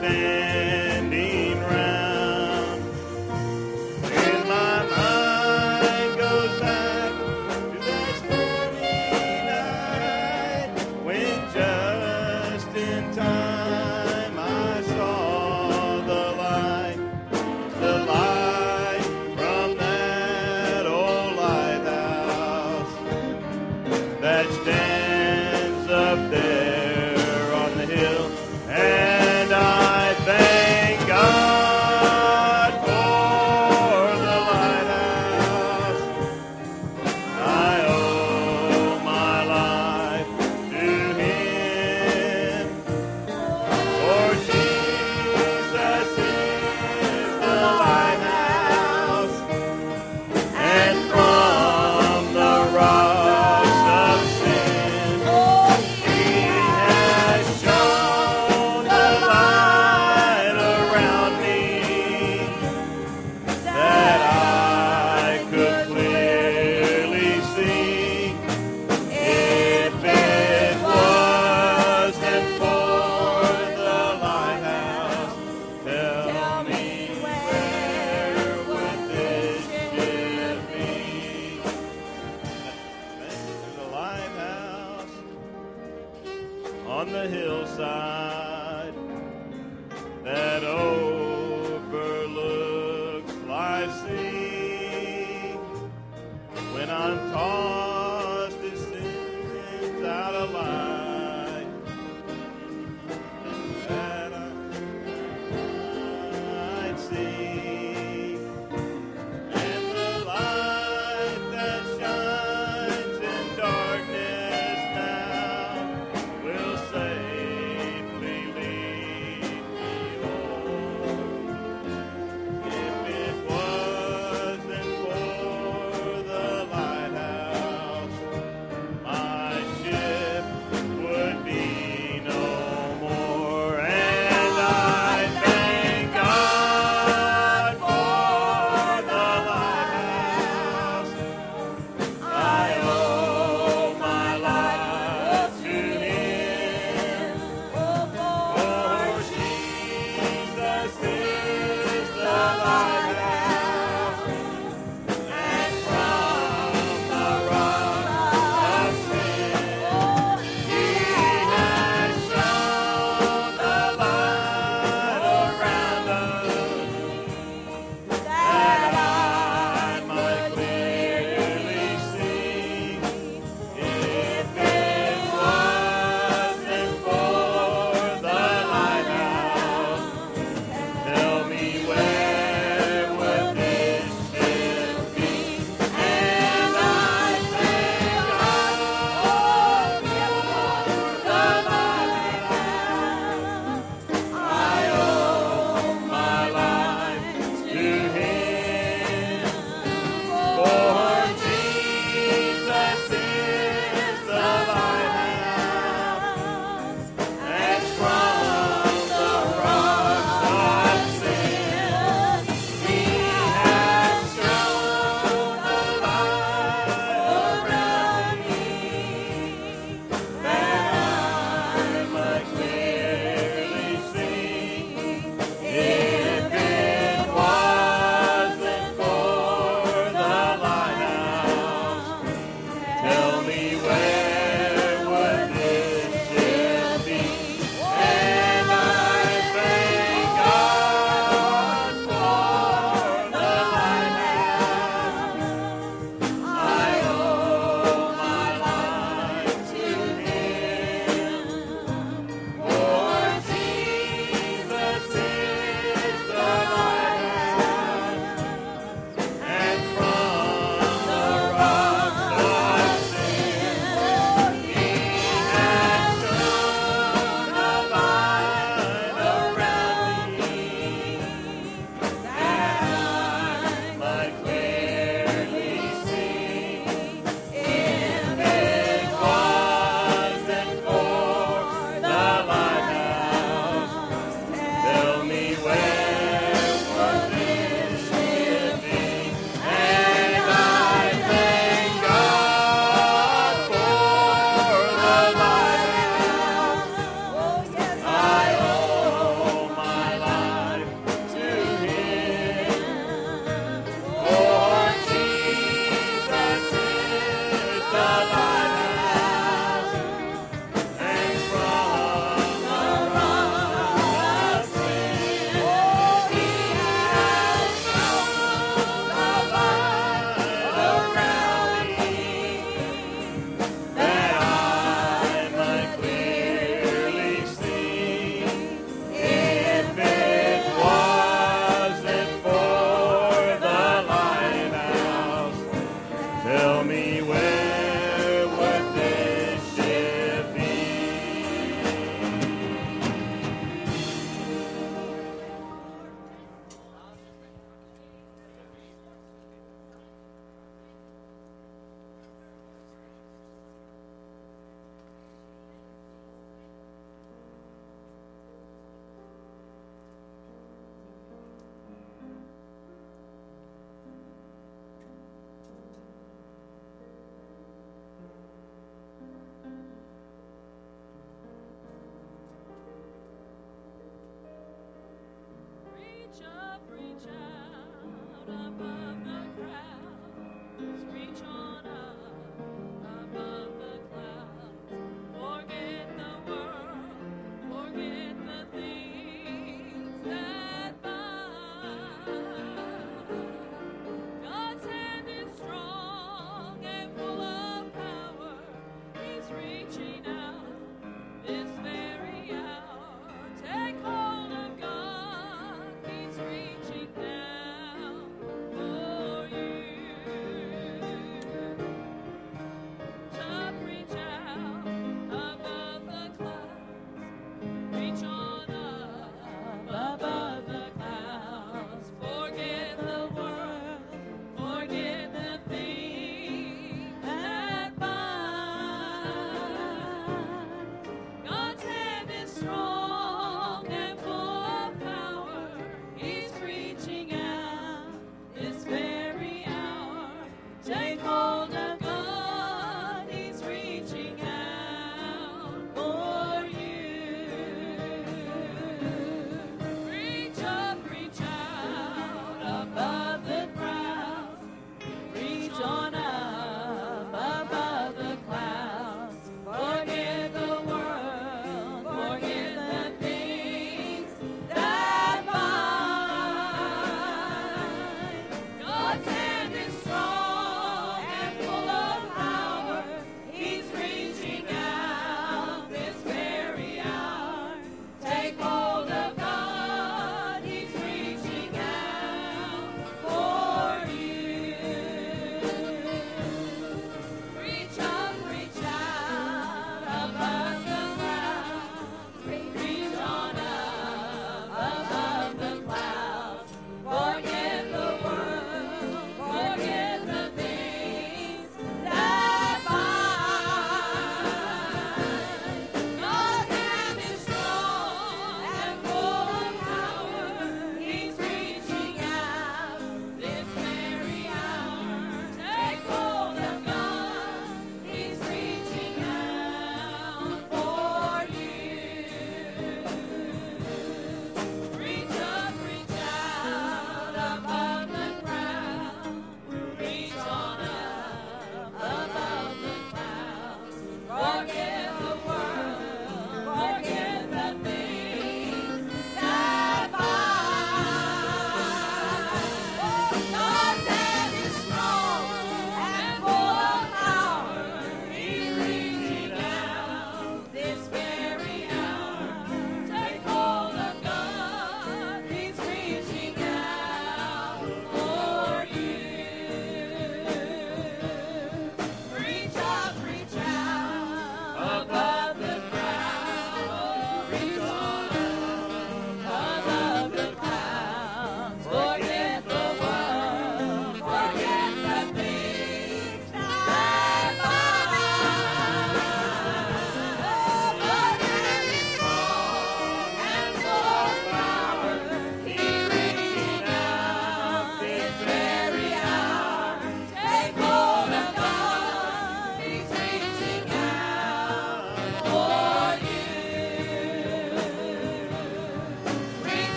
standing round. And my mind goes back to that stormy night when just in time I saw the light from that old lighthouse that stands up there on the hill. And I thank God for the lighthouse. I owe my life to Him. Reach on up.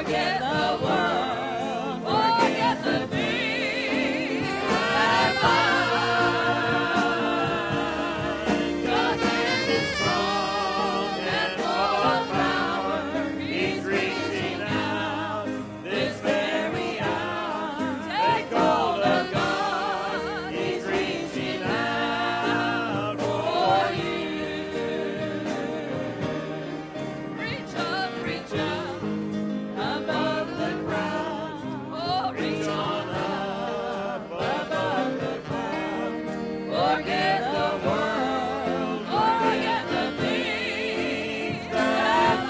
Forget the world, forget the things that bind. God's hand is strong and full of power. He's reaching out this very hour. Take hold of God. He's reaching out for you. Reach up above the crowd. Oh, reach on up above the crowd. Forget the world, forget the things that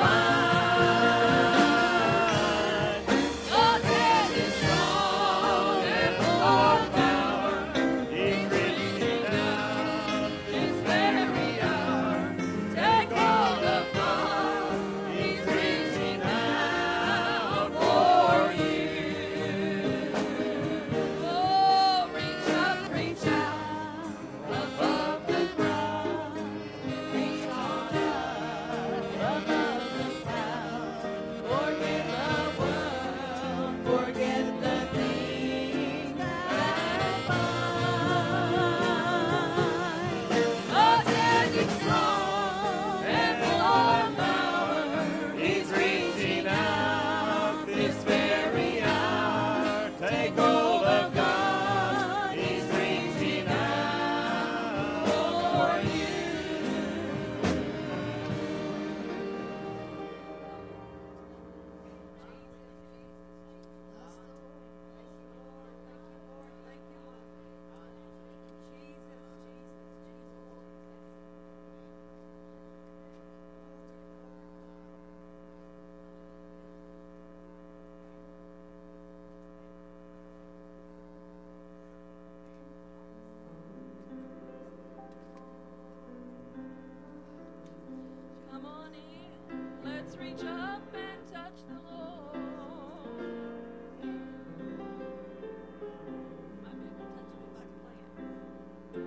bind. God's hand is strong and full of power. He's reaching out this very hour. Take hold of God. He's reaching out for you. Oh, reach out above the crowd. Reach on up above the crowd. Forget the world, forget the things that bind. God's hand is strong and full of power. He's reaching out this very hour. Take hold of God. He's reaching out for you. Come on in, let's reach up and touch the Lord. Might be able to touch it if I can play it.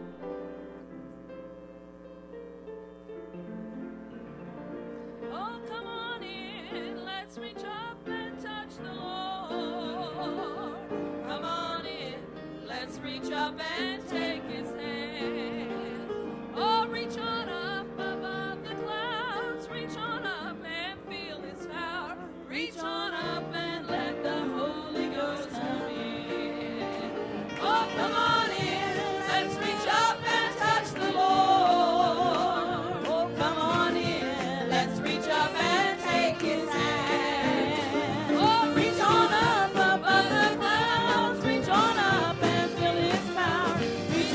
Oh, come on in, let's reach up and touch the Lord. Come on in, let's reach up and take His hand. Oh, reach on up above the clouds. Reach on up and feel His power. Reach on up and let the Holy Ghost come in. Oh, come on in. Let's reach up and touch the Lord. Oh, come on in. Let's reach up and take His hand. Oh, reach on up above the clouds. Reach on up and feel His power. Reach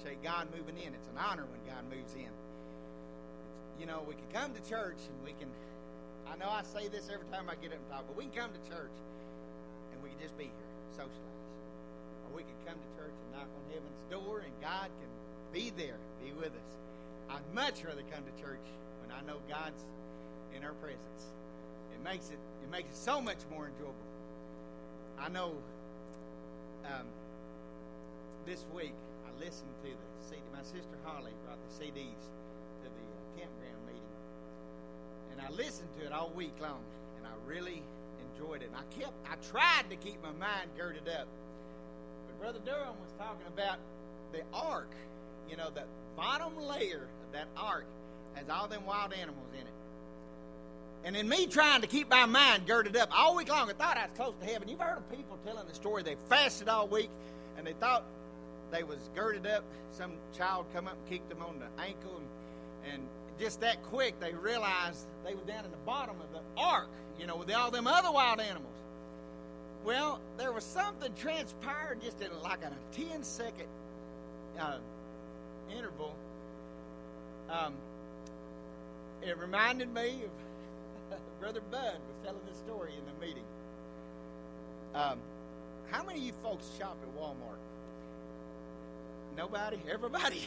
appreciate God moving in. It's an honor when God moves in. You know, we can come to church and we can, I know I say this every time I get up and talk, but we can come to church and we can just be here, socialize. Or we can come to church and knock on heaven's door and God can be there, be with us. I'd much rather come to church when I know God's in our presence. It makes it so much more enjoyable. I know this week I listened to the CD. My sister Holly brought the CDs to the campground meeting, and I listened to it all week long, and I really enjoyed it. And I tried to keep my mind girded up, but Brother Durham was talking about the ark. You know, the bottom layer of that ark has all them wild animals in it. And in me trying to keep my mind girded up all week long, I thought I was close to heaven. You've heard of people telling the story. They fasted all week, and they thought they was girded up. Some child come up and kicked them on the ankle, and just that quick, they realized they were down in the bottom of the ark, you know, with all them other wild animals. Well, there was something transpired just in like a 10-second interval. It reminded me of Brother Bud was telling this story in the meeting. How many of you folks shop at Walmart? Nobody? Everybody?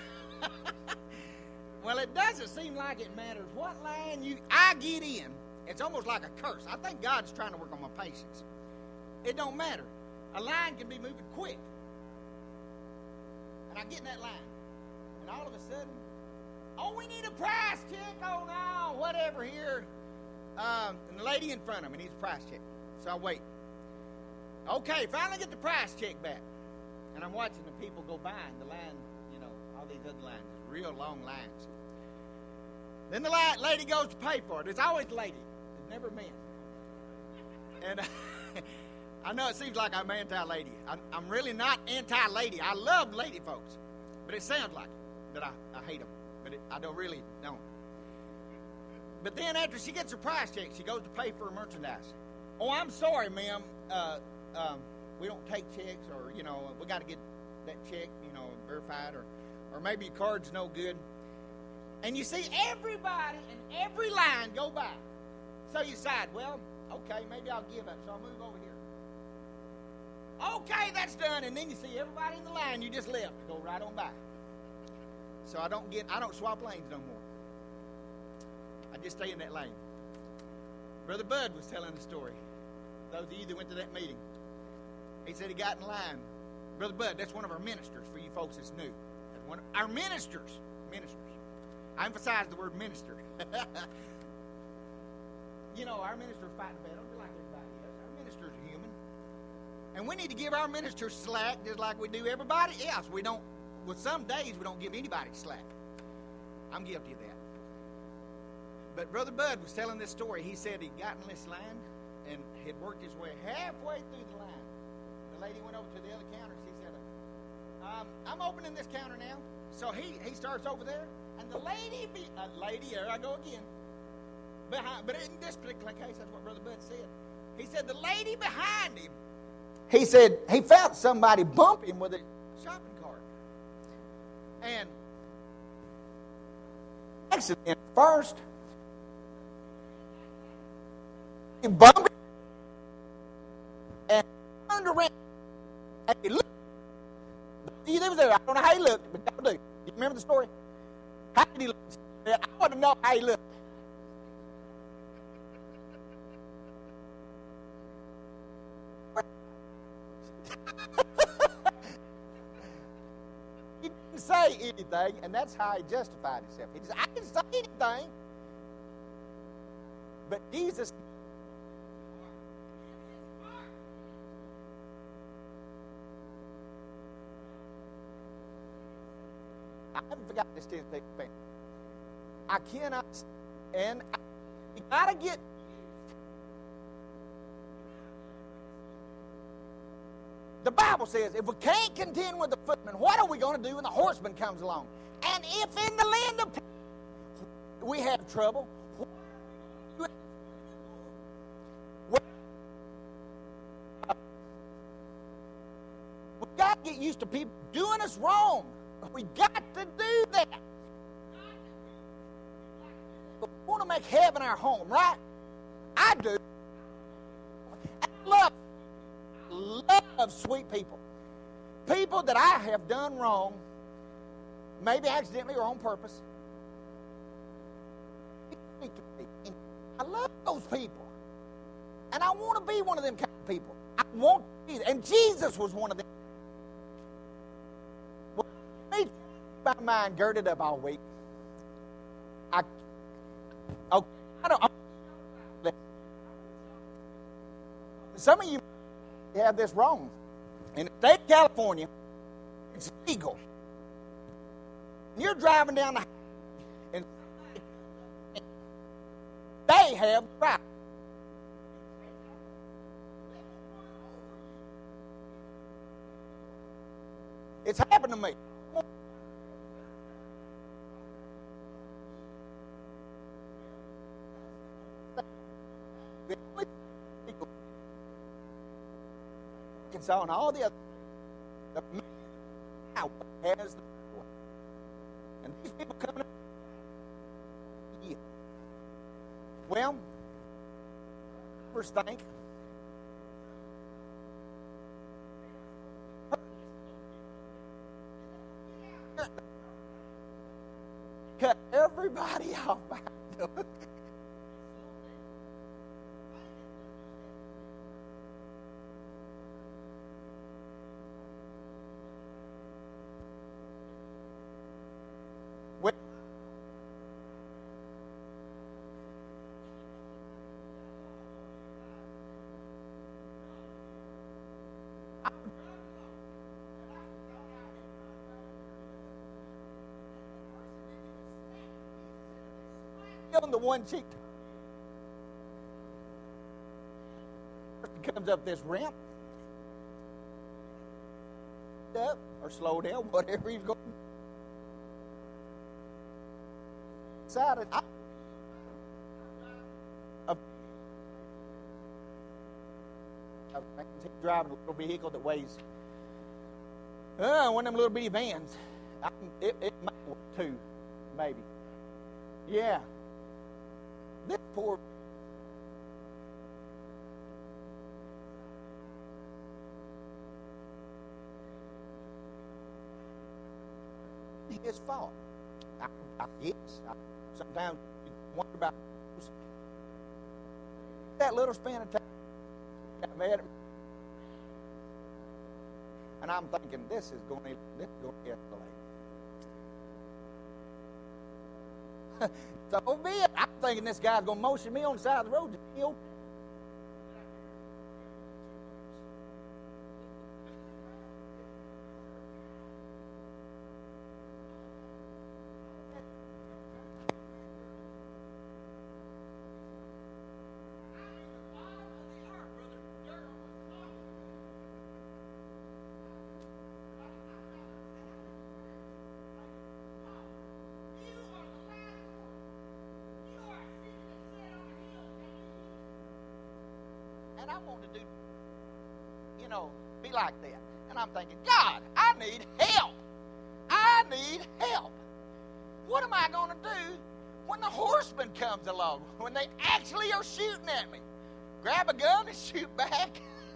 Well, it doesn't seem like it matters what line I get in. It's almost like a curse. I think God's trying to work on my patience. It don't matter. A line can be moving quick. And I get in that line. And all of a sudden, oh, we need a price check. Oh, no, whatever here. And the lady in front of me needs a price check. So I wait. Okay, finally get the price check back. And I'm watching the people go by in the line, you know, all these other lines, real long lines. Then the lady goes to pay for it. It's always the lady. It's never men. And I know it seems like I'm anti-lady. I'm really not anti-lady. I love lady folks. But it sounds like it, that I hate them. But I don't. But then after she gets her price check, she goes to pay for her merchandise. Oh, I'm sorry, ma'am. We don't take checks, or, you know, we got to get that check, you know, verified, or maybe your card's no good. And you see everybody in every line go by. So you decide, well, okay, maybe I'll give up. So I'll move over here. Okay, that's done. And then you see everybody in the line you just left go right on by. So I don't swap lanes no more. I just stay in that lane. Brother Bud was telling the story. Those of you that went to that meeting. He said he got in line. Brother Bud, that's one of our ministers for you folks that's new. That's one of our ministers. Ministers. I emphasize the word minister. You know, our ministers fight the battle just like everybody else. Our ministers are human. And we need to give our ministers slack just like we do everybody else. We don't, with some days, we don't give anybody slack. I'm guilty of that. But Brother Bud was telling this story. He said he'd gotten this line and had worked his way halfway through the line. The lady went over to the other counter. She said, I'm opening this counter now. So he starts over there. And the lady, here I go again. But in this particular case, that's what Brother Bud said. He said the lady behind him, he said he felt somebody bump him with a shopping cart. And accident first, he bumped him and turned around and he looked. I don't know how he looked, but y'all do. You remember the story? How did he look? I want to know how he looked. He didn't say anything, and that's how he justified himself. He said, I didn't say anything. But Jesus... I haven't forgotten this 10 thing. I cannot, and you got to get. The Bible says, if we can't contend with the footman, what are we going to do when the horseman comes along? And if in the land of we have trouble, we've got to get used to people doing us wrong. We got to do that. But we want to make heaven our home, right? I do. And I love sweet people. People that I have done wrong, maybe accidentally or on purpose. I love those people. And I want to be one of them kind of people. I want to be. And Jesus was one of them. Well, my mind girded up all week. Some of you have this wrong. In the state of California, it's legal. And you're driving down the highway, and they have the right. It's happened to me. Arkansas and all the other, the man has the power. And these people coming up, yeah. Well, first think. Cut everybody off by the on the one cheek. He comes up this ramp, up or slow down, whatever he's going. Decided he's driving a little vehicle that weighs one of them little bitty vans. It might work too, maybe. Yeah. This poor his fault. I guess. Sometimes you wonder about that little span of time. Got mad at me. And I'm thinking, this is going to escalate. So be it. I'm thinking this guy's going to motion me on the side of the road. And I want to do, be like that. And I'm thinking, God, I need help. I need help. What am I going to do when the horseman comes along? When they actually are shooting at me? Grab a gun and shoot back?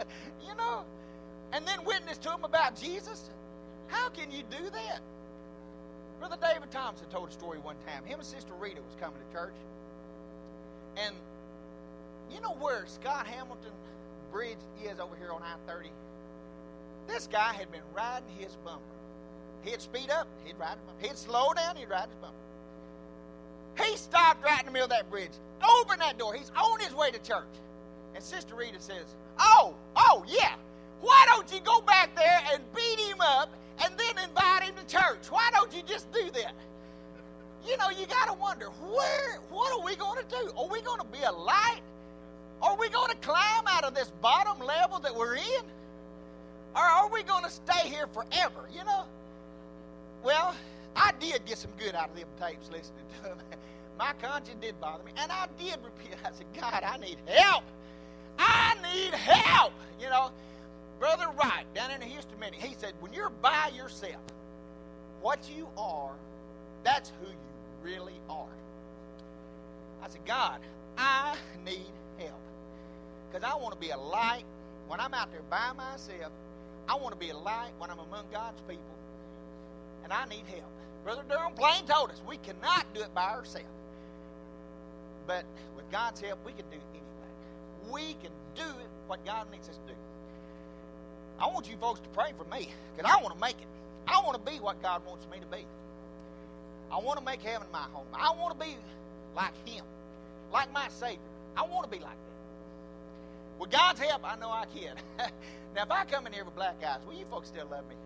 And then witness to them about Jesus? How can you do that? Brother David Thompson told a story one time. Him and Sister Rita was coming to church. And you know where Scott Hamilton Bridge is over here on I-30? This guy had been riding his bumper. He'd speed up, he'd ride his bumper. He'd slow down, he'd ride his bumper. He stopped right in the middle of that bridge. Open that door. He's on his way to church. And Sister Rita says, oh, yeah. Why don't you go back there and beat him up and then invite him to church? Why don't you just do that? You got to wonder, what are we going to do? Are we going to be a light? Are we going to climb out of this bottom level that we're in? Or are we going to stay here forever, Well, I did get some good out of them tapes listening to them. My conscience did bother me. And I did repeat. I said, God, I need help. I need help. Brother Wright, down in the Houston meeting, he said, when you're by yourself, what you are, that's who you really are. I said, God, I need help. Because I want to be a light when I'm out there by myself. I want to be a light when I'm among God's people. And I need help. Brother Durham plain told us we cannot do it by ourselves. But with God's help, we can do anything. We can do it what God needs us to do. I want you folks to pray for me because I want to make it. I want to be what God wants me to be. I want to make heaven my home. I want to be like Him, like my Savior. I want to be like that. With God's help, I know I can. Now, if I come in here with black eyes, will you folks still love me?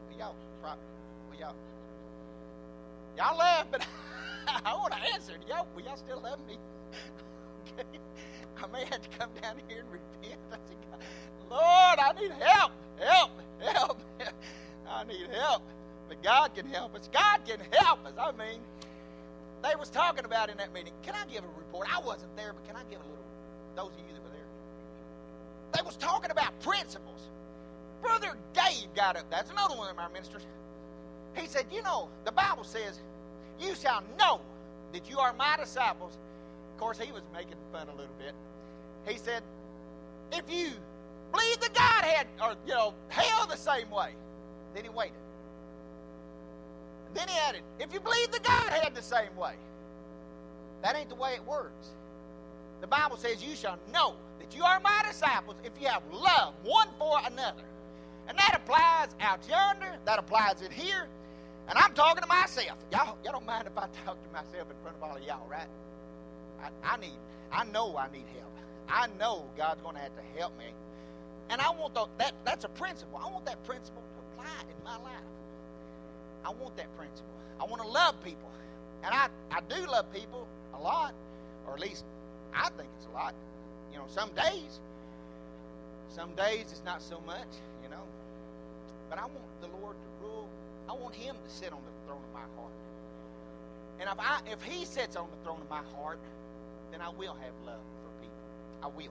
Y'all laugh, but I want to answer. Will y'all still love me? Okay. I may have to come down here and repent. I said, Lord, I need help. Help. I need help. But God can help us. God can help us. I mean, they was talking about in that meeting. Can I give a report? I wasn't there, but can I give a little, those of you that were there? They was talking about principles. Brother Dave got up. That's another one of our ministers. He said, the Bible says, you shall know that you are my disciples. Of course, he was making fun a little bit. He said, if you believe the Godhead, or, hell the same way. Then he waited. Then he added, if you believe the Godhead the same way. That ain't the way it works. The Bible says you shall know that you are my disciples if you have love one for another. And that applies out yonder. That applies in here. And I'm talking to myself. Y'all don't mind if I talk to myself in front of all of y'all, right? I know I need help. I know God's going to have to help me. And I want that's a principle. I want that principle to apply in my life. I want that principle. I want to love people. And I do love people a lot. Or at least I think it's a lot. Some days it's not so much, But I want the Lord to rule. I want Him to sit on the throne of my heart. And if He sits on the throne of my heart, then I will have love for people. I will.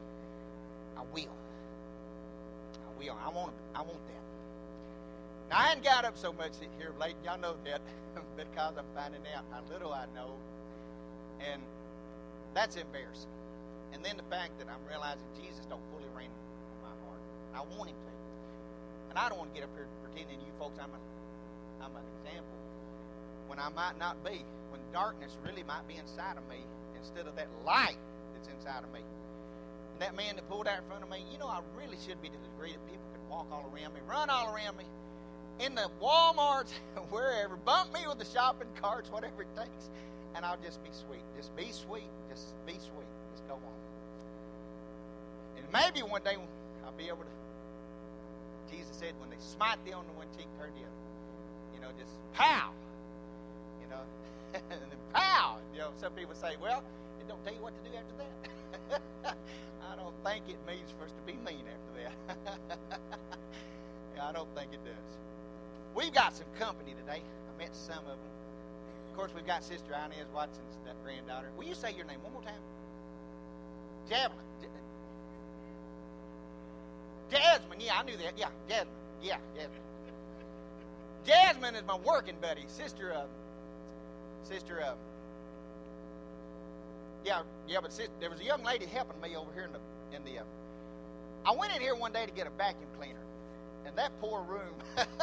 I want that. Now, I ain't got up so much here of late. Y'all know that because I'm finding out how little I know. And that's embarrassing. And then the fact that I'm realizing Jesus don't fully reign in my heart. I want Him to. And I don't want to get up here pretending to you folks I'm an example when I might not be. When darkness really might be inside of me instead of that light that's inside of me. And that man that pulled out in front of me, I really should be to the degree that people can walk all around me, run all around me, in the Walmarts, wherever, bump me with the shopping carts, whatever it takes, and I'll just be sweet. Just be sweet. Just be sweet. Just go on. And maybe one day I'll be able to. Jesus said, when they smite thee on the one cheek, turn the other. Just pow. And then pow. Some people say, well, it don't tell you what to do after that. I don't think it means for us to be mean after that. Yeah, I don't think it does. We've got some company today. I met some of them. Of course, we've got Sister Inez Watson's granddaughter. Will you say your name one more time? Javelin. Jasmine. Yeah, I knew that. Yeah, Jasmine. Yeah, Jasmine. Jasmine is my working buddy. But there was a young lady helping me over here in the. I went in here one day to get a vacuum cleaner, and that poor room,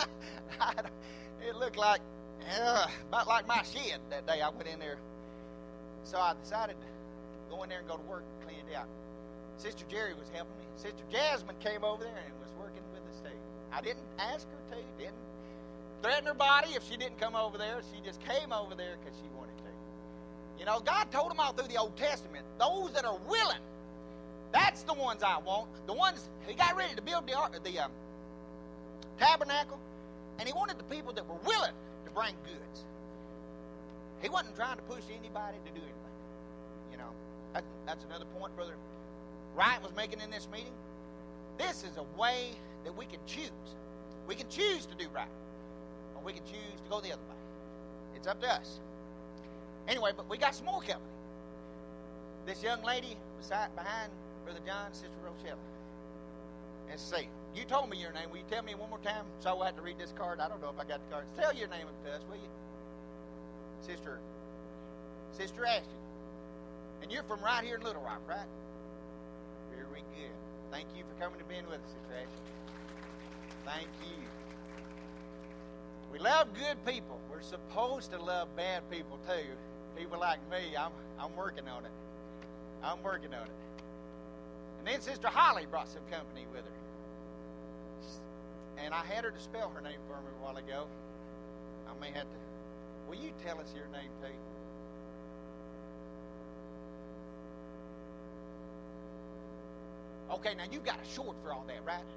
it looked like about like my shed that day. I went in there, so I decided to go in there and go to work and clean it out. Sister Jerry was helping me. Sister Jasmine came over there and was working with us too. I didn't ask her to, didn't threaten her body if she didn't come over there. She just came over there because she wanted to. God told them all through the Old Testament, those that are willing, that's the ones I want. The ones, He got ready to build the tabernacle, and He wanted the people that were willing to bring goods. He wasn't trying to push anybody to do anything. That's another point, Brother Wright was making in this meeting. This is a way that we can choose. We can choose to do right, or we can choose to go the other way. It's up to us. Anyway, but we got some more company. This young lady behind Brother John, Sister Rochelle. Let's see. You told me your name. Will you tell me one more time so I have to read this card? I don't know if I got the cards. Tell your name to us, will you? Sister Ashton. And you're from right here in Little Rock, right? Very good. Thank you for coming and being with us, Sister Ashton. Thank you. We love good people. We're supposed to love bad people too. People like me, I'm working on it. I'm working on it. And then Sister Holly brought some company with her. And I had her to spell her name for me a while ago. I may have to. Will you tell us your name too? Okay, now you got a short for all that, right?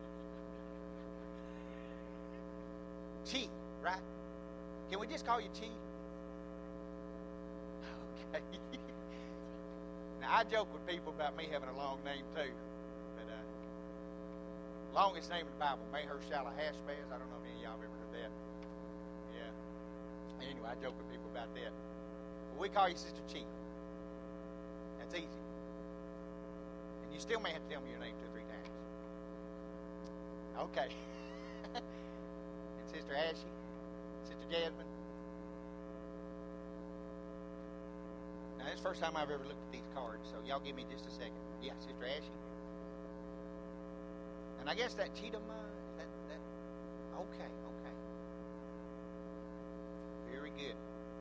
Chi, right? Can we just call you Chi? Okay. Now, I joke with people about me having a long name too. But longest name in the Bible, Maher-Shallah Hashbaz. I don't know if any of y'all have ever heard that. Yeah. Anyway, I joke with people about that. But we call you Sister Chi. That's easy. And you still may have to tell me your name 2 or 3 times. Okay. And Sister Ashley, Sister Jasmine. Now, this is the first time I've ever looked at these cards, so y'all give me just a second. Yeah, Sister Ashley. And I guess that Cheetah, okay. Very good.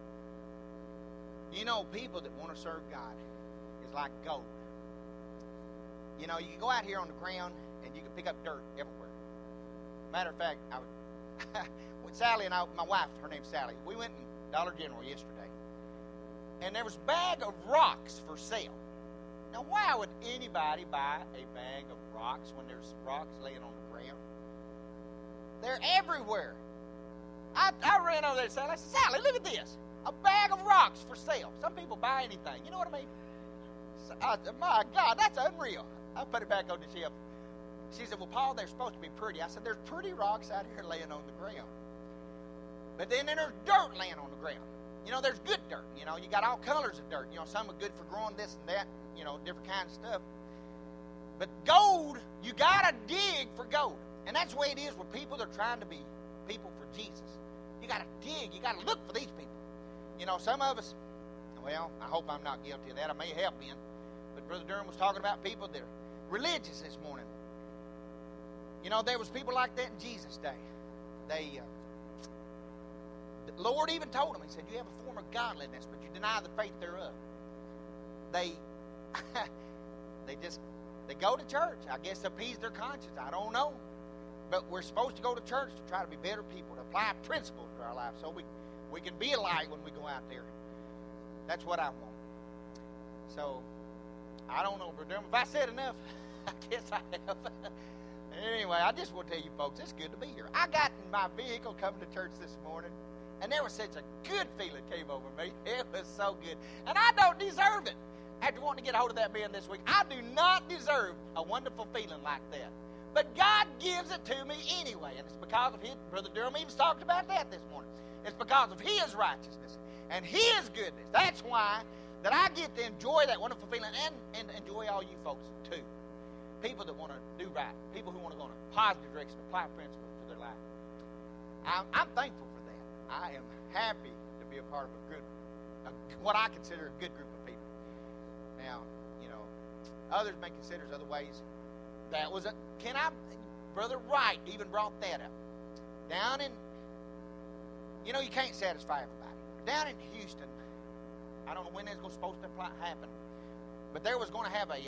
You know, people that want to serve God is like gold. You know, you can go out here on the ground and you can pick up dirt everywhere. Matter of fact, with Sally and I, my wife, her name's Sally, we went in Dollar General yesterday. And there was a bag of rocks for sale. Now, why would anybody buy a bag of rocks when there's rocks laying on the ground? They're everywhere. I ran over there to Sally. I said, Sally, look at this. A bag of rocks for sale. Some people buy anything. You know what I mean? My God, that's unreal. I put it back on the shelf. She said, well, Paul, they're supposed to be pretty. I said, there's pretty rocks out here laying on the ground. But then there's dirt laying on the ground. You know, there's good dirt. You know, you got all colors of dirt. You know, some are good for growing this and that, you know, different kinds of stuff. But gold, you got to dig for gold. And that's the way it is with people that are trying to be people for Jesus. You got to dig. You got to look for these people. You know, some of us, well, I hope I'm not guilty of that. I may have been. But Brother Durham was talking about people that are religious this morning. You know, there was people like that in Jesus' day. The Lord even told them, He said, you have a form of godliness, but you deny the faith thereof. They go to church. I guess to appease their conscience. I don't know. But we're supposed to go to church to try to be better people, to apply principles to our life so we can be a light when we go out there. That's what I want. So, I don't know, Brother Durham. If I said enough, I guess I have. Anyway, I just want to tell you folks, it's good to be here. I got in my vehicle coming to church this morning, and there was such a good feeling came over me. It was so good. And I don't deserve it. After wanting to get a hold of that man this week, I do not deserve a wonderful feeling like that. But God gives it to me anyway, and it's because of His. Brother Durham even talked about that this morning. It's because of His righteousness and His goodness. That's why that I get to enjoy that wonderful feeling and enjoy all you folks too. People that want to do right. People who want to go in a positive direction, apply principles to their life. I'm thankful for that. I am happy to be a part of what I consider a good group of people. Now, you know, others may consider other ways. That was Brother Wright even brought that up. Down in, you know, you can't satisfy everybody. Down in Houston, I don't know when that's supposed to happen, but there was going to have a,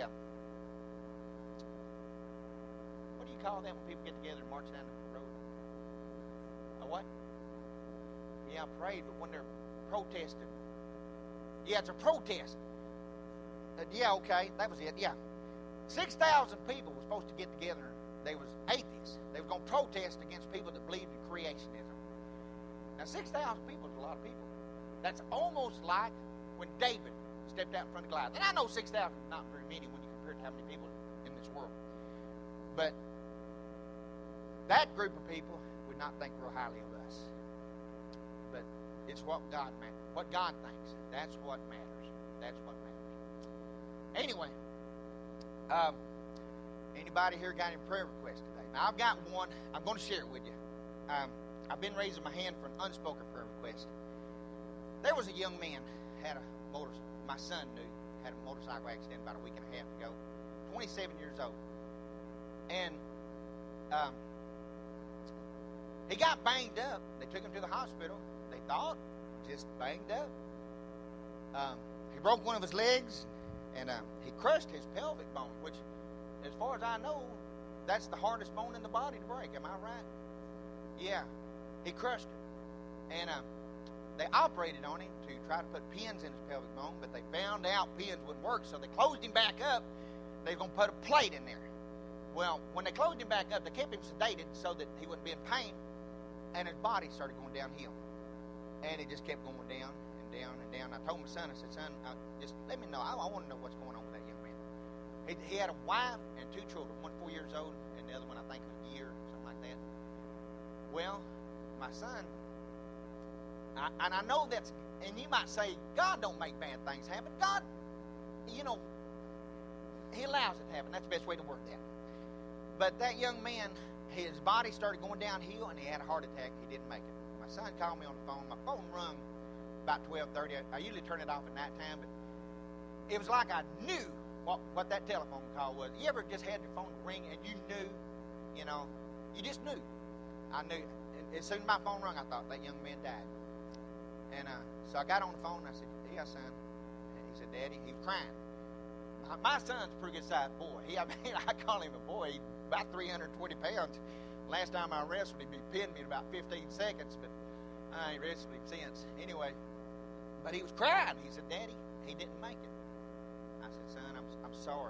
what do you call that when people get together and march down the road? A what? Yeah, parade, but when they're protesting. Yeah, it's a protest. Yeah, okay, that was it, yeah. 6,000 people were supposed to get together. They was atheists. They were going to protest against people that believed in creationism. Now, 6,000 people is a lot of people. That's almost like when David stepped out in front of Goliath. And I know 6,000 is not very many when you compare it to how many people in this world. But that group of people would not think real highly of us. But it's what God thinks. That's what matters. That's what matters. Anyway, Anybody here got any prayer requests today? Now, I've got one. I'm going to share it with you. I've been raising my hand for an unspoken prayer request. There was a young man, my son knew, had a motorcycle accident about a week and a half ago, 27 years old. And he got banged up. They took him to the hospital. They thought, just banged up. He broke one of his legs, and he crushed his pelvic bone, which, as far as I know, that's the hardest bone in the body to break. Am I right? Yeah. He crushed it. And they operated on him to try to put pins in his pelvic bone, but they found out pins wouldn't work, so they closed him back up. They were going to put a plate in there. Well, when they closed him back up, they kept him sedated so that he wouldn't be in pain, and his body started going downhill. And it just kept going down and down and down. I told my son, I said, son, just let me know. I want to know what's going on with that young man. He had a wife and 2 children, one 4 years old, and the other one, I think, was a year, something like that. Well, my son, and I know that's, and you might say, God don't make bad things happen. God, He allows it to happen. That's the best way to word that. But that young man, his body started going downhill, and he had a heart attack. He didn't make it. My son called me on the phone. My phone rung about 12:30. I usually turn it off at night time, but it was like I knew what that telephone call was. You ever just had your phone ring and you knew, you just knew. I knew. And as soon as my phone rung, I thought that young man died. And so I got on the phone and I said, yeah, son. And he said, Daddy, he was crying. My son's a pretty good sized boy. I call him a boy. He's about 320 pounds. Last time I wrestled him, he pinned me in about 15 seconds, but I ain't wrestled him since. Anyway, but he was crying. He said, Daddy, he didn't make it. I said, son, I'm sorry.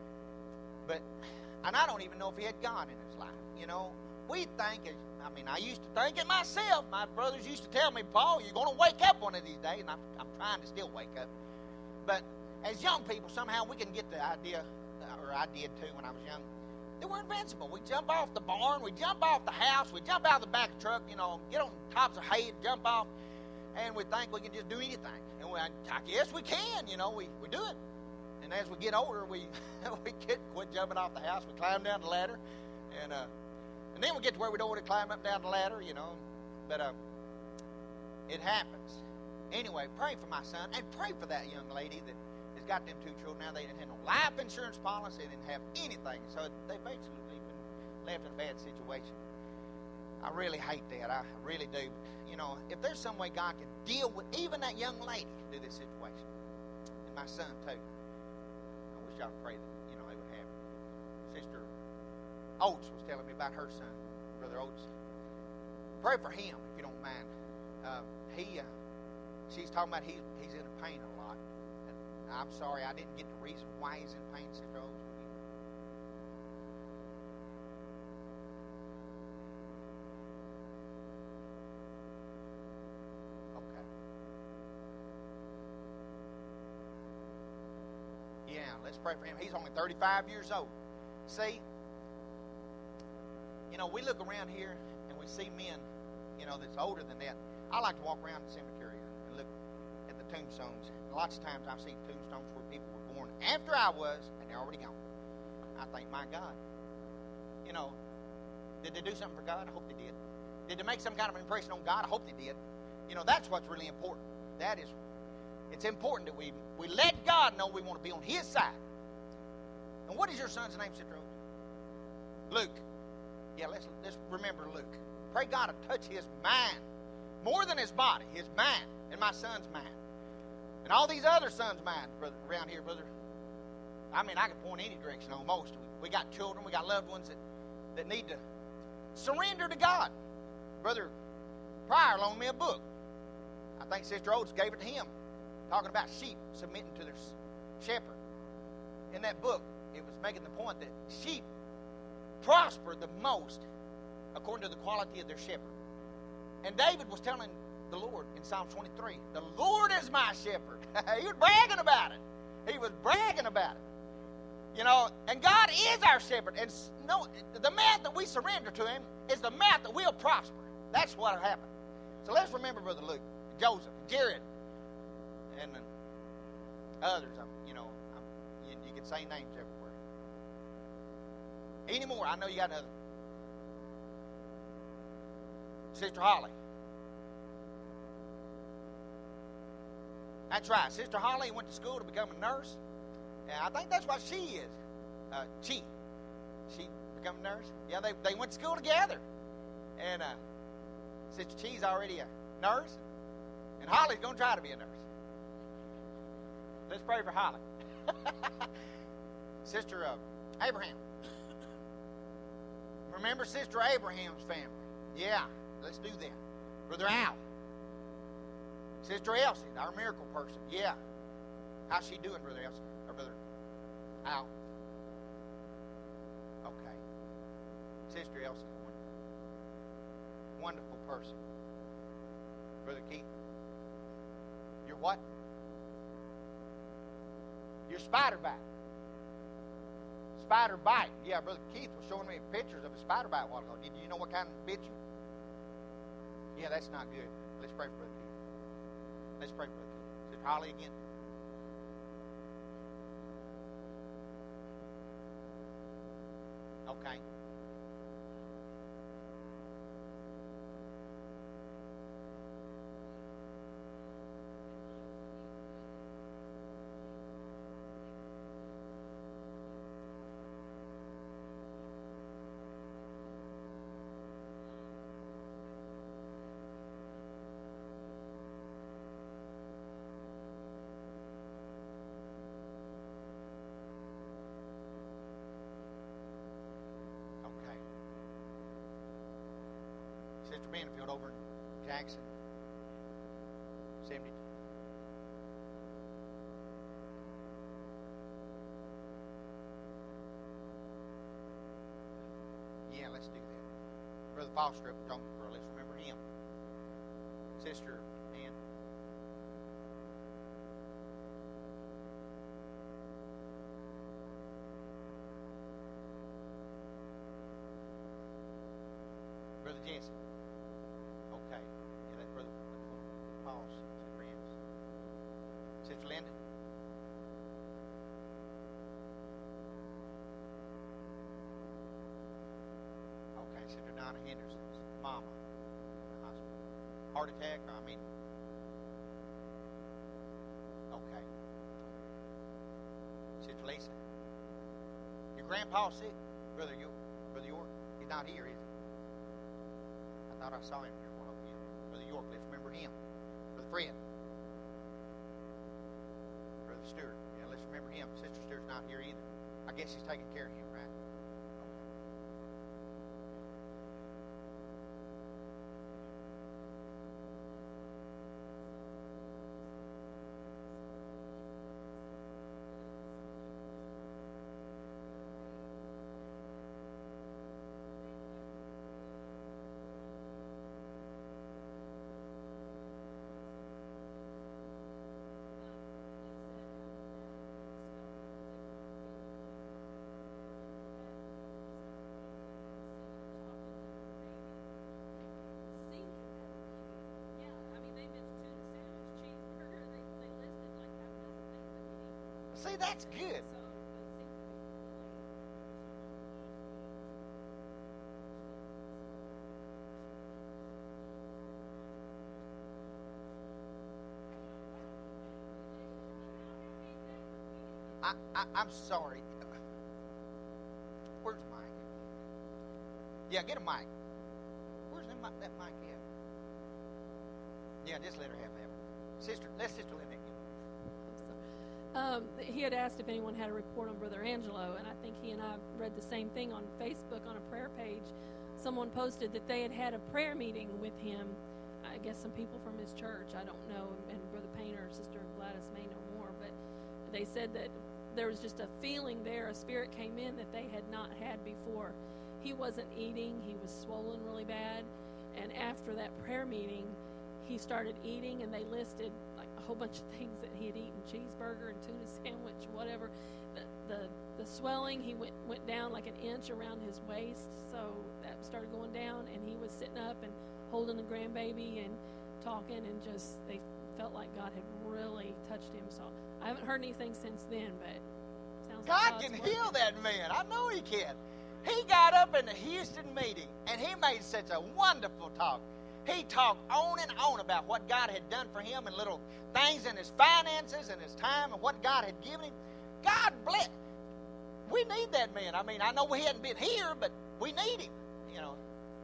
And I don't even know if he had God in his life. We think, I used to think it myself. My brothers used to tell me, Paul, you're going to wake up one of these days, and I'm trying to still wake up. But as young people, somehow we can get the idea, or I did too when I was young, that we're invincible. We jump off the barn, we jump off the house, we jump out of the back of the truck, get on tops of hay and jump off, and we think we can just do anything. And I guess we can, we do it. And as we get older, we quit jumping off the house. We climb down the ladder, and then we get to where we don't want to climb up and down the ladder, But it happens. Anyway, pray for my son, and pray for that young lady that has got them 2 children. Now they didn't have no life insurance policy. They didn't have anything, so they basically been left in a bad situation. I really hate that. I really do. If there's some way God can deal with even that young lady through this situation, and my son too, I wish y'all pray that they would have it. Sister Oates was telling me about her son, Brother Oates. Pray for him if you don't mind. She's talking about he's in pain a lot. And I'm sorry I didn't get the reason why he's in pain, Sister Oates. Okay. Yeah, let's pray for him. He's only 35 years old. See, we look around here and we see men, that's older than that. I like to walk around the cemetery and look at the tombstones. And lots of times I've seen tombstones where people were born after I was, and they're already gone. I think, my God, did they do something for God? I hope they did. Did they make some kind of impression on God? I hope they did. That's what's really important. It's important that we let God know we want to be on His side. And what is your son's name, Sister Rose? Luke. Yeah, let's remember Luke. Pray God to touch his mind. More than his body, his mind, and my son's mind. And all these other sons' minds, brother, around here, brother. I can point any direction on most. We got children, we got loved ones that need to surrender to God. Brother Pryor loaned me a book. I think Sister Oates gave it to him, talking about sheep submitting to their shepherd. In that book, it was making the point that sheep prosper the most according to the quality of their shepherd. And David was telling the Lord in Psalm 23, the Lord is my shepherd. He was bragging about it. He was bragging about it. And God is our shepherd. And the math that we surrender to Him is the math that we'll prosper. That's what will happen. So let's remember Brother Luke, Joseph, Jared, and others. You can say names everywhere. Any more? I know you got another. Sister Holly. That's right. Sister Holly went to school to become a nurse. And I think that's what she is. She become a nurse. Yeah, they went to school together. And Sister Chi's already a nurse. And Holly's going to try to be a nurse. Let's pray for Holly. Sister Abraham. Remember Sister Abraham's family? Yeah, let's do that. Brother Al. Sister Elsie, our miracle person. Yeah. How's she doing, Brother Elsie? Or Brother Al? Okay. Sister Elsie. Wonderful person. Brother Keith. You're what? You're spider bite. Spider bite. Yeah, Brother Keith was showing me pictures of a spider bite a while ago. Did you know what kind of bit you? Yeah, that's not good. Let's pray for Brother Keith. Let's pray for Brother Keith. Sister Holly again. Okay. Sister Benefield over in Jackson. 72. Yeah, let's do that. Brother Foster up in Jonesboro, let's remember him. Sister Ann. Brother Jesse. Okay. Yeah, that's Brother Paul's friends. Sister Linda. Okay, Sister Donna Henderson's mama in the hospital. Heart attack, okay. Sister Lisa. Your grandpa's sick? Brother York? He's not here, is he? I thought I saw him here one over here. Brother York, let's remember him. Brother Fred. Brother Stewart. Yeah, let's remember him. Sister Stewart's not here either. I guess he's taking care of him, right? See, that's good. I'm sorry. Where's the mic? Yeah, get a mic. Where's that mic at? Yeah, just let her have that one. Let Sister Lynette get it. He had asked if anyone had a report on Brother Angelo, and I think he and I read the same thing on Facebook on a prayer page. Someone posted that they had had a prayer meeting with him. I guess some people from his church, I don't know, and Brother Painter, Sister Gladys may know more, but they said that there was just a feeling there, a spirit came in that they had not had before. He wasn't eating, he was swollen really bad, and after that prayer meeting, he started eating, and they listed like a whole bunch of things that he had eaten, cheeseburger and tuna sandwich, whatever. The swelling, he went down like an inch around his waist, so that started going down, and he was sitting up and holding the grandbaby and talking, and just they felt like God had really touched him. So I haven't heard anything since then, but sounds like God can working. heal that man. I know he can. He got up in the Houston meeting, and he made such a wonderful talk. He talked on and on about what God had done for him and little things in his finances and his time and what God had given him. God bless. We need that man. I mean, I know we hadn't been here, but we need him, you know.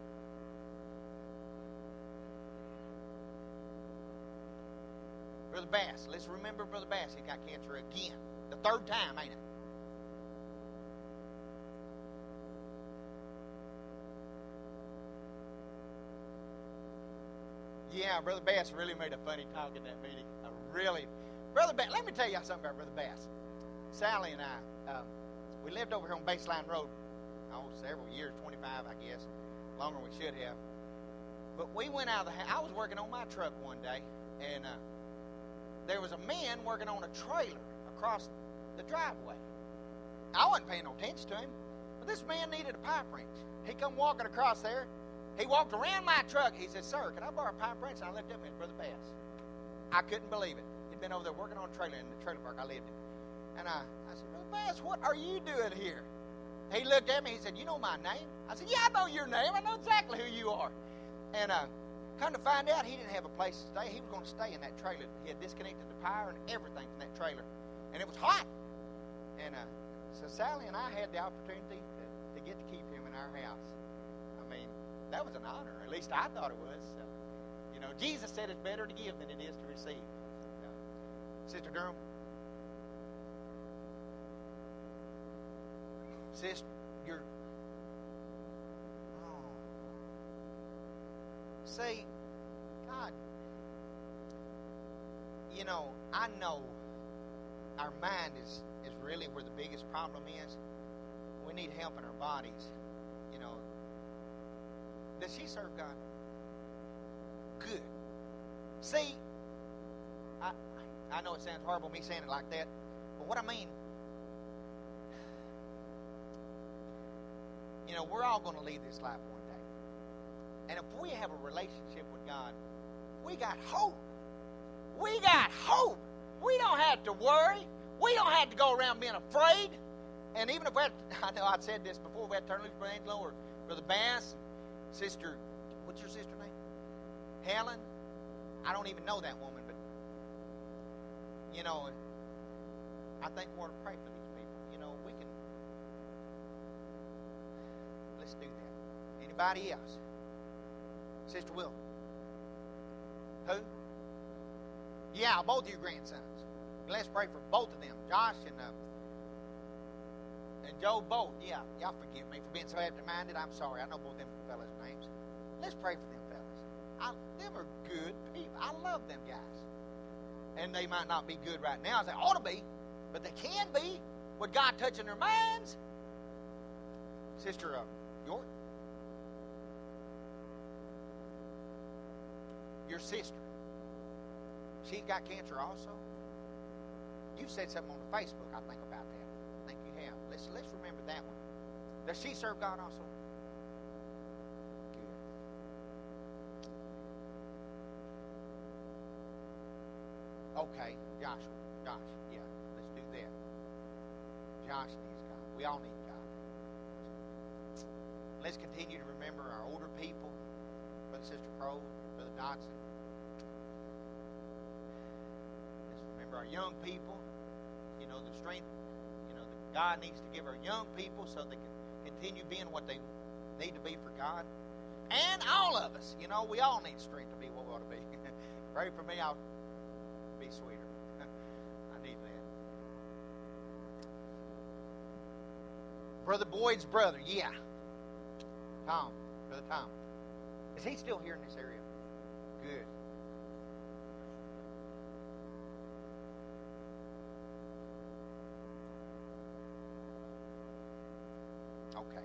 Brother Bass. Let's remember Brother Bass. He got cancer again. The third time, ain't it? Yeah, Brother Bass really made a funny talk in that meeting. Brother Bass, let me tell you something about Brother Bass. Sally and I, we lived over here on Baseline Road, several years, 25, I guess, longer than we should have. But we went out of the house. I was working on my truck one day, and there was a man working on a trailer across the driveway. I wasn't paying no attention to him, but this man needed a pipe wrench. He come walking across there. He walked around my truck. He said, "Sir, can I borrow a pipe wrench?" And I looked up at Brother Bass. I couldn't believe it. He'd been over there working on a trailer in the trailer park I lived in. And I said, "Brother Bass, what are you doing here?" He looked at me. He said, "You know my name?" I said, "Yeah, I know your name. I know exactly who you are." And come to find out, he didn't have a place to stay. He was going to stay in that trailer. He had disconnected the power and everything from that trailer. And it was hot. And so Sally and I had the opportunity to get to keep him in our house. I mean, that was an honor. At least I thought it was. So, you know, Jesus said it's better to give than it is to receive. Sister Durham. Sister, you're... See, God, you know, I know our mind is really where the biggest problem is. We need help in our bodies. You know, does she serve God? Good. See, I know it sounds horrible me saying it like that, but what I mean, you know, we're all going to leave this life one day. And if we have a relationship with God, we got hope. We got hope. We don't have to worry. We don't have to go around being afraid. And even if we had, I know I'd said this before, we had to turn loose Brother Angelo or Brother Bass, Sister, what's your sister name? Helen. I don't even know that woman, but, you know, I think we ought to pray for these people. You know, we can, let's do that. Anybody else? Sister Will. Who? Yeah, both of your grandsons. Let's pray for both of them, Josh and Joe both. Yeah, y'all forgive me for being so absent-minded. I'm sorry. I know both them fellas' names. Let's pray for them fellas. Them are good people. I love them guys. And they might not be good right now as they ought to be, but they can be with God touching their minds. Sister York. Your sister. She's got cancer also. You've said something on the Facebook, I think, about that. I think you have. Let's remember that one. Does she serve God also? Good. Okay, Josh, yeah, let's do that. Josh needs God. We all need God. Let's continue to remember our older people, Brother Sister Crow, Brother Dodson. Let's remember our young people. You know, the strength, you know, that God needs to give our young people so they can continue being what they need to be for God. And all of us, you know, we all need strength to be what we ought to be. Pray for me, I'll be sweeter. I need that. Brother Boyd's brother, yeah. Tom, Brother Tom. Is he still here in this area? Good. Okay.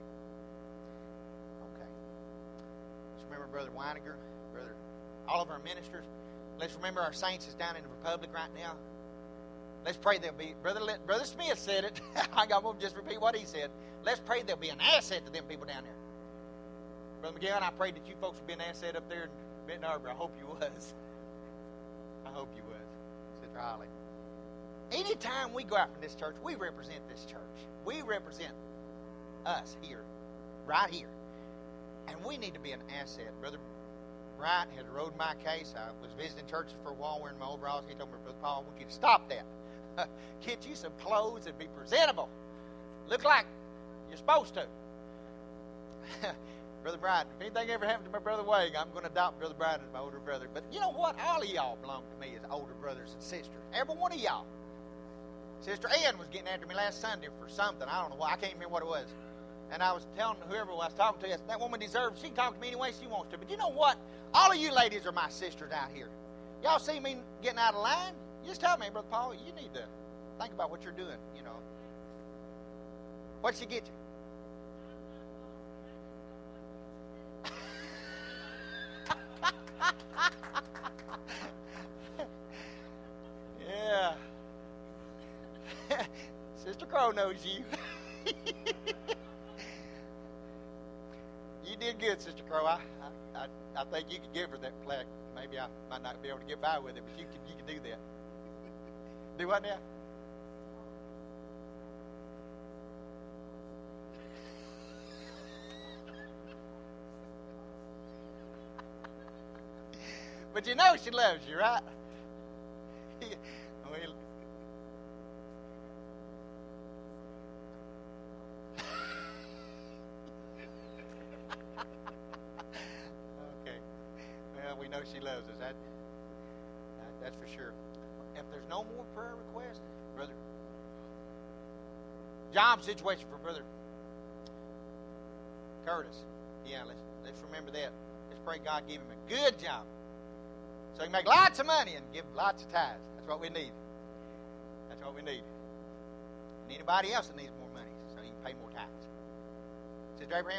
Let's remember Brother Weiniger, all of our ministers. Let's remember our saints is down in the Republic right now. Let's pray they'll be, Brother Smith said it. I'm going to just repeat what he said. Let's pray they'll be an asset to them people down there. Brother McGowan, I prayed that you folks would be an asset up there in Benton Harbor. I hope you was. I hope you was, Sister Holly. Anytime we go out from this church, we represent this church. We represent us here right here. And we need to be an asset. Brother Bright has rode my case. I was visiting churches for a while wearing my overalls. He told me, Brother Paul, I want you to stop that. Get you some clothes and be presentable. Look like you're supposed to. Brother Bright, if anything ever happened to my brother Wade, I'm going to adopt Brother Bright as my older brother. But you know what? All of y'all belong to me as older brothers and sisters. Every one of y'all. Sister Ann was getting after me last Sunday for something. I don't know why. I can't remember what it was. And I was telling whoever I was talking to, I said, that woman deserves, she can talk to me any way she wants to. But you know what? All of you ladies are my sisters out here. Y'all see me getting out of line? You just tell me, Brother Paul, you need to think about what you're doing, you know. What'd she get you? Yeah. Sister Crow knows you. You did good, Sister Crow. I think you could give her that plaque. Maybe I might not be able to get by with it, but you can do that. Do what now? But you know she loves you, right? Well, okay. Well, we know she loves us. That's for sure. If there's no more prayer requests, brother, job situation for Brother Curtis. Yeah, let's remember that. Let's pray God give him a good job, so he can make lots of money and give lots of tithes. That's what we need. That's what we need. And anybody else that needs more money, so he can pay more tithes. Sister Abraham?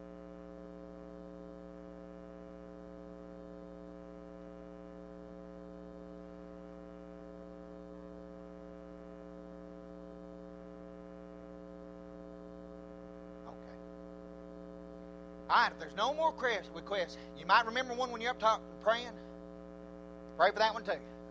Okay. All right, if there's no more requests, you might remember one when you're up talking, praying. Pray for that one too.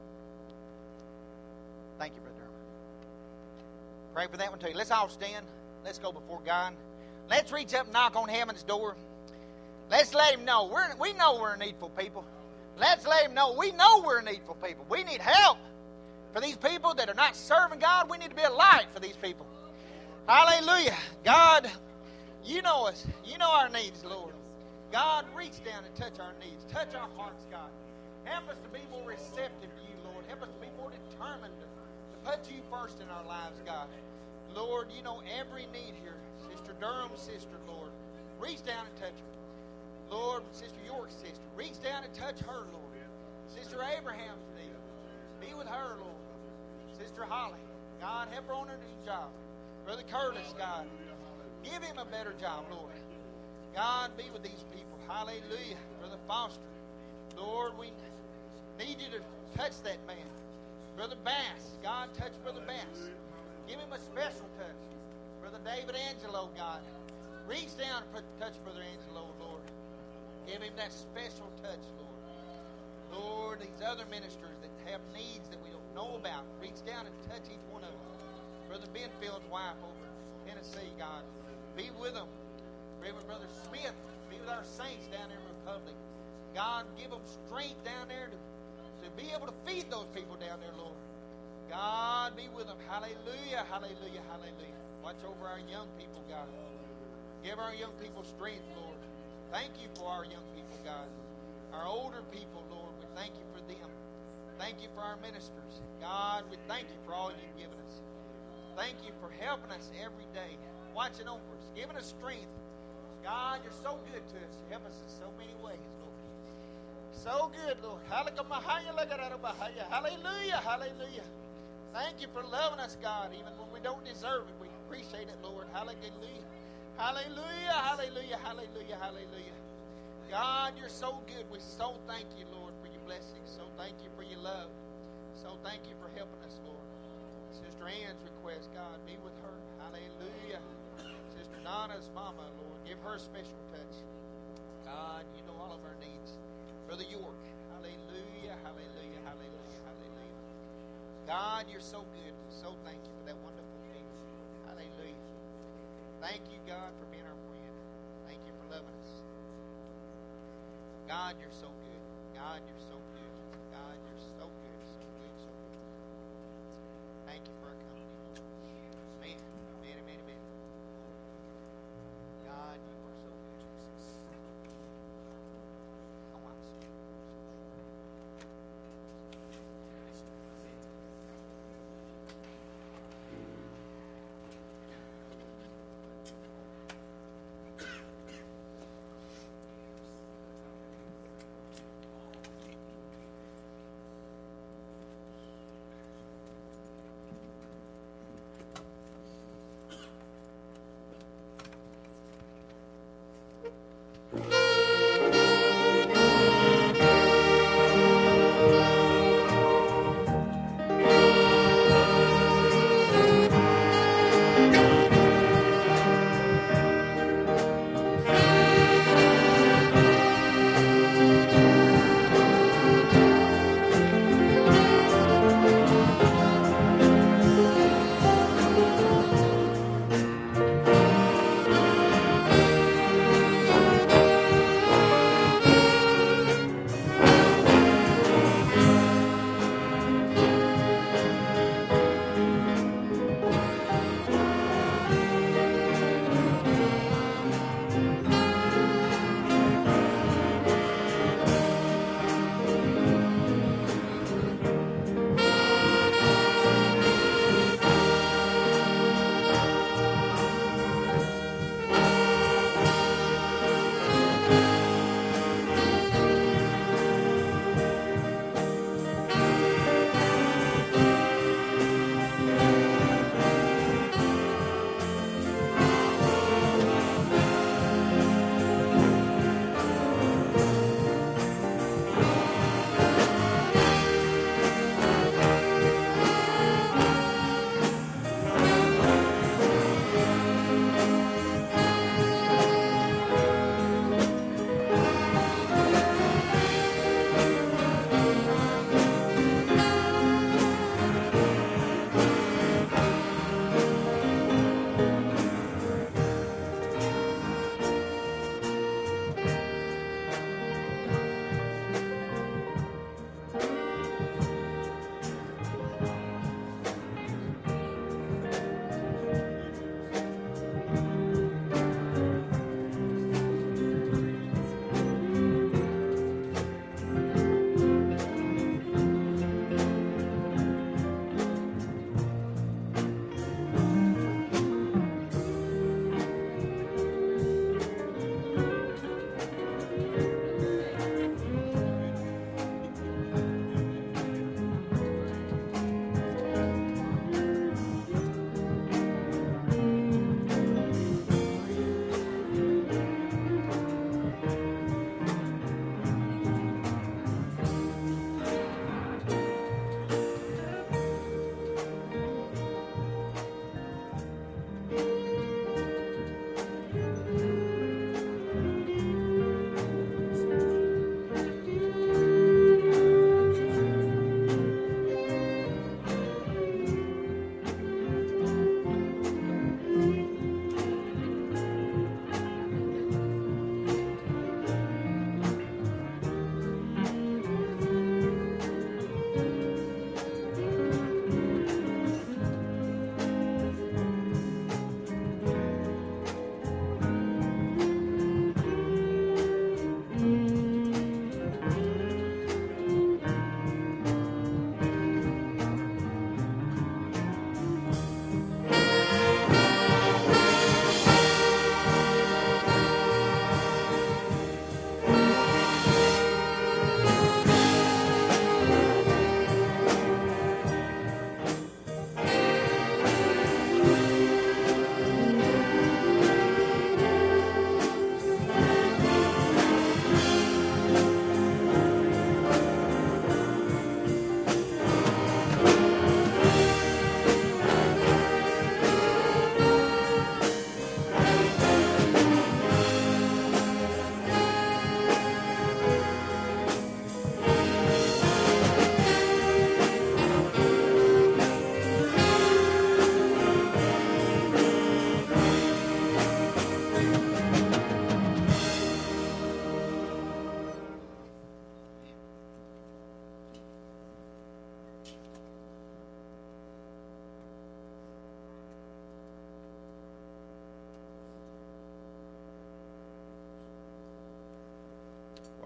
Thank you, Brother Dermot. Pray for that one too. Let's all stand. Let's go before God. Let's reach up and knock on heaven's door. Let's let Him know. We know we're a needful people. Let's let Him know we know we're a needful people. We need help for these people that are not serving God. We need to be a light for these people. Hallelujah. God, you know us. You know our needs, Lord. God, reach down and touch our needs. Touch our hearts, God. Help us to be more receptive to you, Lord. Help us to be more determined to put you first in our lives, God. Lord, you know every need here. Sister Durham's sister, Lord. Reach down and touch her. Lord, Sister York's sister. Reach down and touch her, Lord. Sister Abraham's need. Be with her, Lord. Sister Holly. God, help her on her new job. Brother Curtis, God. Give him a better job, Lord. God, be with these people. Hallelujah. Brother Foster. Lord, we need you to touch that man. Brother Bass. God, touch Brother Bass. Give him a special touch. Brother David Angelo, God. Reach down and touch Brother Angelo, Lord. Give him that special touch, Lord. Lord, these other ministers that have needs that we don't know about, reach down and touch each one of them. Brother Benfield's wife over in Tennessee, God. Be with them. Be with Brother Smith. Be with our saints down there in the Republic. God, give them strength down there to be able to feed those people down there, Lord. God, be with them. Hallelujah, hallelujah, hallelujah. Watch over our young people, God. Give our young people strength, Lord. Thank you for our young people, God. Our older people, Lord, we thank you for them. Thank you for our ministers. God, we thank you for all you've given us. Thank you for helping us every day, watching over us, giving us strength. God, you're so good to us. You help us in so many ways, Lord. So good, Lord. Hallelujah, hallelujah. Thank you for loving us, God, even when we don't deserve it. We appreciate it, Lord. Hallelujah. Hallelujah, hallelujah, hallelujah, hallelujah. God, you're so good. We so thank you, Lord, for your blessings. So thank you for your love. So thank you for helping us, Lord. Sister Ann's request, God, be with her. Hallelujah. Sister Donna's mama, Lord, give her a special touch. God, you know all of our needs. Brother York, hallelujah, hallelujah, hallelujah, hallelujah. God, you're so good. So thank you for that wonderful thing. Hallelujah. Thank you, God, for being our friend. Thank loving us. God, you're so good. God, you're so good. God, you're so good, so good, so good. Thank you for our company. Amen. Amen, amen, amen. God, you are so good, Jesus. Oh, I'm so good.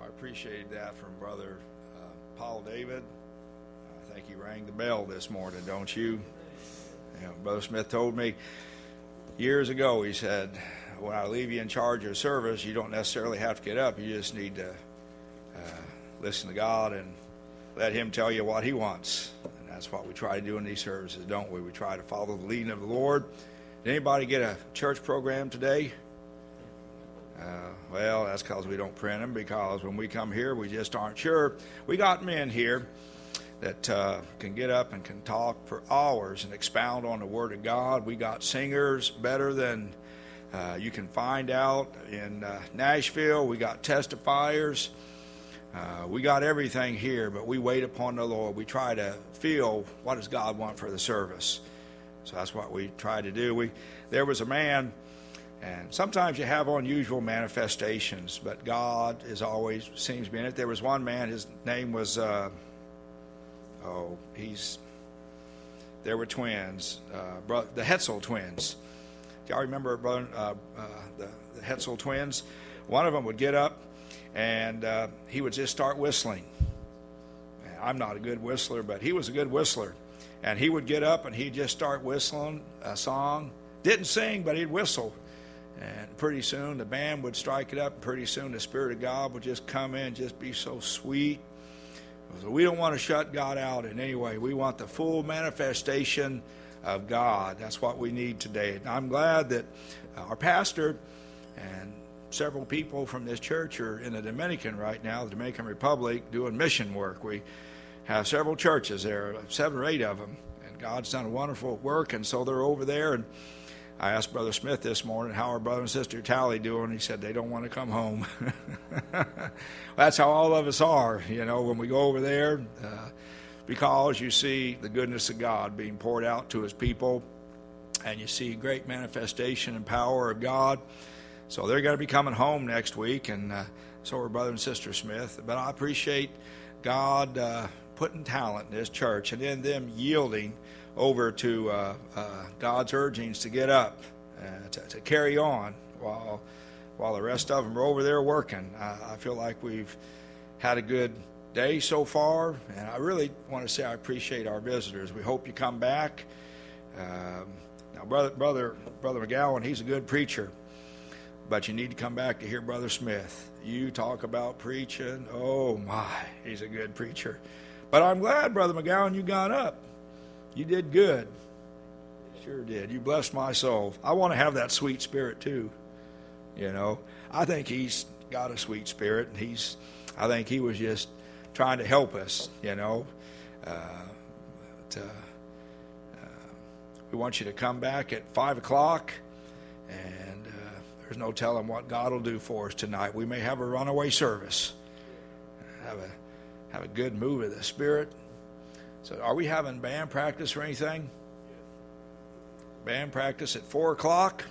appreciated that from Brother Paul David. I think he rang the bell this morning, don't you? Brother Smith told me years ago, he said, when I leave you in charge of service, you don't necessarily have to get up. You just need to listen to God and let Him tell you what He wants. And that's what we try to do in these services, don't we? We try to follow the leading of the Lord. Did anybody get a church program today? Well, that's because we don't print them, because when we come here, we just aren't sure. We got men here that can get up and can talk for hours and expound on the Word of God. We got singers better than you can find out in Nashville. We got testifiers. We got everything here, but we wait upon the Lord. We try to feel what does God want for the service. So that's what we try to do. There was a man, and sometimes you have unusual manifestations, but God is always seems to be in it. There was one man, his name was, there were twins, the Hetzel twins. Do y'all remember the Hetzel twins? One of them would get up, and he would just start whistling. I'm not a good whistler, but he was a good whistler. And he would get up, and he'd just start whistling a song. Didn't sing, but he'd whistle. And pretty soon the band would strike it up, and pretty soon the Spirit of God would just come in, just be so sweet. So we don't want to shut God out in any way. We want the full manifestation of God. That's what we need today. And I'm glad that our pastor and several people from this church are in the Dominican right now, the Dominican Republic, doing mission work. We have several churches there, 7 or 8 of them, and God's done a wonderful work, and so they're over there. And I asked Brother Smith this morning, how are Brother and Sister Tally doing? He said they don't want to come home. That's how all of us are, when we go over there, because you see the goodness of God being poured out to His people, and you see great manifestation and power of God. So they're going to be coming home next week, and so are Brother and Sister Smith. But I appreciate God putting talent in this church, and then them yielding over to God's urgings to get up, to carry on while the rest of them are over there working. I feel like we've had a good day so far, and I really want to say I appreciate our visitors. We hope you come back. Now, Brother McGowan, he's a good preacher, but you need to come back to hear Brother Smith. You talk about preaching. Oh, my, he's a good preacher. But I'm glad, Brother McGowan, you got up. You did good. Sure did. You blessed my soul. I want to have that sweet spirit too. I think he's got a sweet spirit, and I think he was just trying to help us. We want you to come back at 5:00, and there's no telling what God will do for us tonight. We may have a runaway service, have a good move of the Spirit. So are we having band practice or anything? Band practice at 4:00?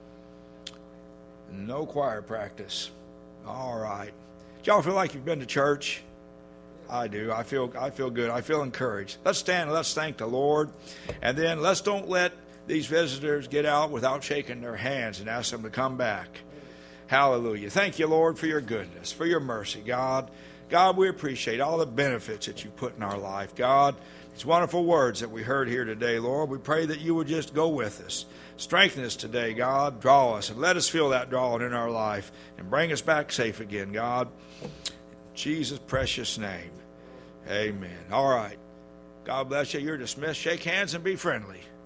No choir practice. All right. Do y'all feel like you've been to church? I do. I feel good. I feel encouraged. Let's stand and let's thank the Lord. And then let's don't let these visitors get out without shaking their hands and ask them to come back. Hallelujah. Thank you, Lord, for your goodness, for your mercy, God. God, we appreciate all the benefits that you put in our life. God, these wonderful words that we heard here today, Lord, we pray that you would just go with us. Strengthen us today, God. Draw us and let us feel that drawing in our life and bring us back safe again, God. In Jesus' precious name, amen. All right. God bless you. You're dismissed. Shake hands and be friendly.